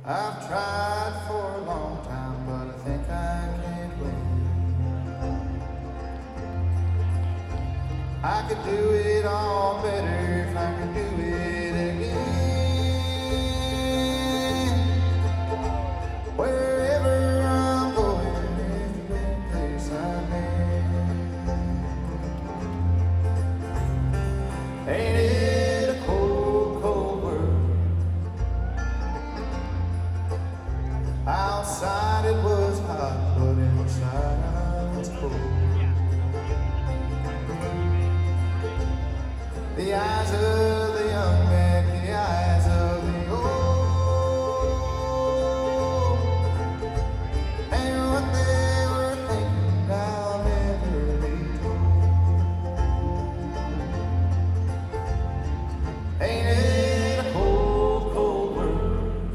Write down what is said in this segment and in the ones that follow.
I've tried for a long time, but I think I can't win. I could do it all better if I could do it again. Wherever I'm going is the best place I've been. Ain't it a cold, cold world? Outside it was hot, but inside I was cold. The eyes of the young met the eyes of the old, and what they were thinking I'll never be told. Ain't it a cold, cold world?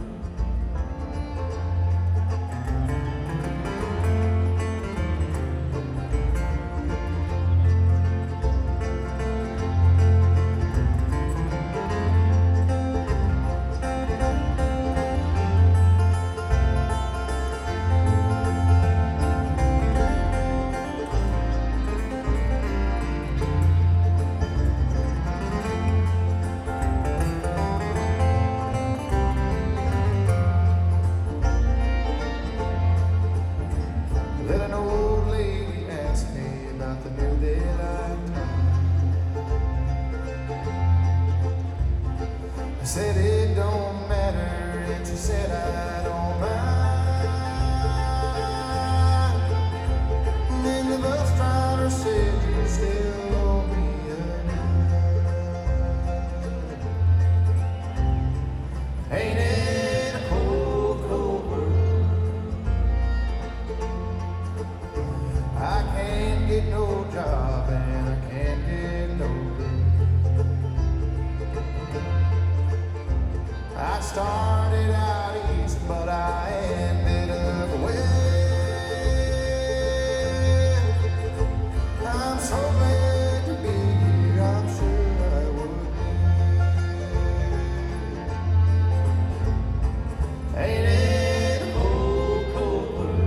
An old lady asked me about the new daylight time. I said it don't matter, and she said I don't mind. And then the bus driver said you still owe me a ride. Ain't it a cold, cold world? I can't get no job and I can't get no girl. I started out east, but I ended up west. I'm so glad to be here, I'm sure I would be. Ain't it a cold, cold world?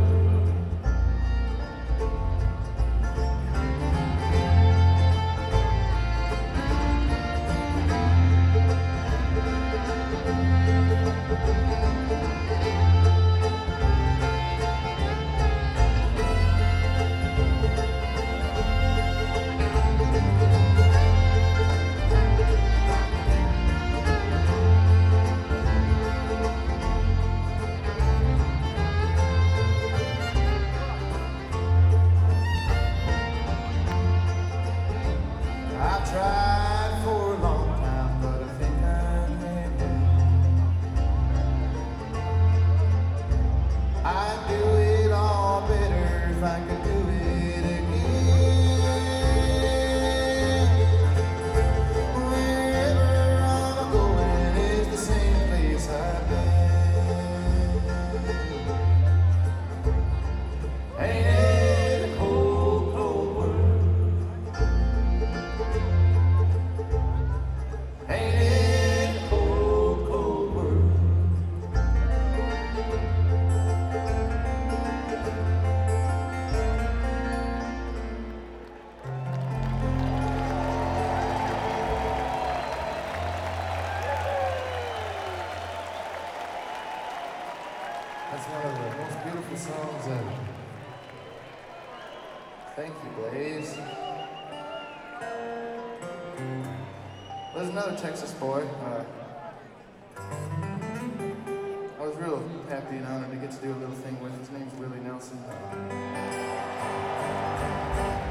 I've tried for a long time, but I think I can win. I'd do it all better if I could do it again. Wherever I'm going is the same place I've been. Ain't it a cold, cold world? Ain't it a cold, cold world? That's one of the most beautiful songs ever. Thank you, Blaze. There's another Texas boy. I was real happy and honored to get to do a little thing with. His name's Willie Nelson.